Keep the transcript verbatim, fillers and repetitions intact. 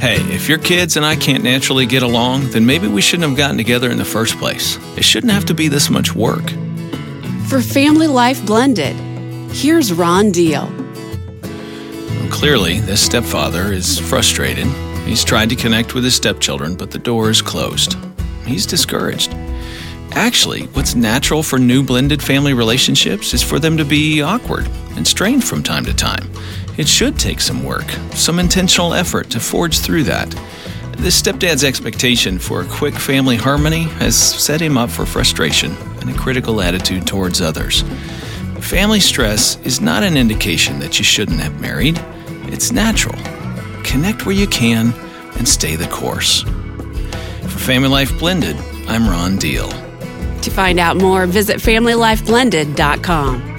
Hey, if your kids and I can't naturally get along, then maybe we shouldn't have gotten together in the first place. It shouldn't have to be this much work. For Family Life Blended, here's Ron Deal. Well, clearly, this stepfather is frustrated. He's tried to connect with his stepchildren, but the door is closed. He's discouraged. Actually, what's natural for new blended family relationships is for them to be awkward and strained from time to time. It should take some work, some intentional effort to forge through that. This stepdad's expectation for a quick family harmony has set him up for frustration and a critical attitude towards others. Family stress is not an indication that you shouldn't have married. It's natural. Connect where you can and stay the course. For Family Life Blended, I'm Ron Deal. To find out more, visit family life blended dot com.